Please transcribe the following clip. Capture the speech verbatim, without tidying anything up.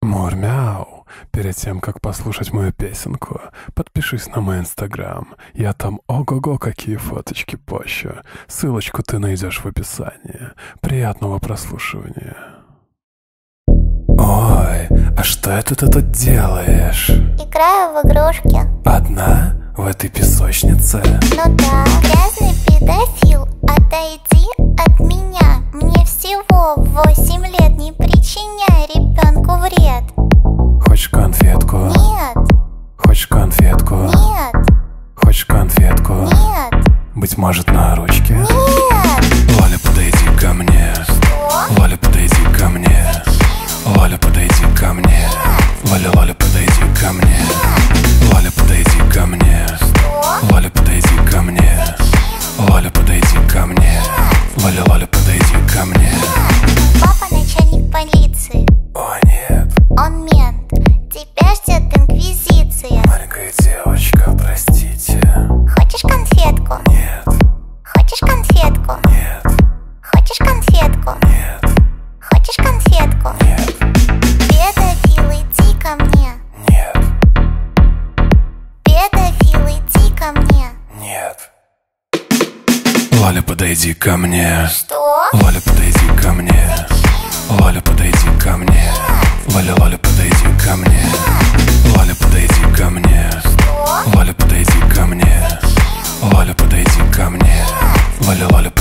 Мурмяу, перед тем, как послушать мою песенку, подпишись на мой инстаграм. Я там ого-го какие фоточки пощу. Ссылочку ты найдешь в описании. Приятного прослушивания. Ой, а что это ты тут делаешь? Играю в игрушки. Одна? В этой песочнице? Ну да. Грязный педофил, отойди от меня. Мне всего восемь лет, не причиняй ребенку вред. Хочешь конфетку? Нет. Хочешь конфетку? Нет. Хочешь конфетку? Нет. Быть может, на ручке? Нет. Лоля, подойди ко мне. Что? Лоля, подойди ко мне. Лоля, подойди ко мне. Лоля, Лоля, подойди ко мне. Лоля, подойди ко мне. Что? Лоля, подойди ко мне. Лоля, подойди ко мне. Лоля, Лоля, подойди ко мне. Папа начальник полиции. О, нет. Он мент. Тебя ждет инквизиция. Маленькая девочка, простите. Хочешь конфетку? Нет, Хочешь конфетку? нет, Хочешь конфетку? нет, Хочешь конфетку? нет, Педофил, иди ко мне. нет, Педофил, иди ко мне. нет. Лоля, подойди ко мне. Что? Лоля, подойди ко мне. Лоля, подойди ко мне. Лоля, Лоля, подойди ко мне. Лоля, подойди ко мне. Что? Лоля, подойди ко мне. Лоля, подойди ко мне. Лоля, Лоля,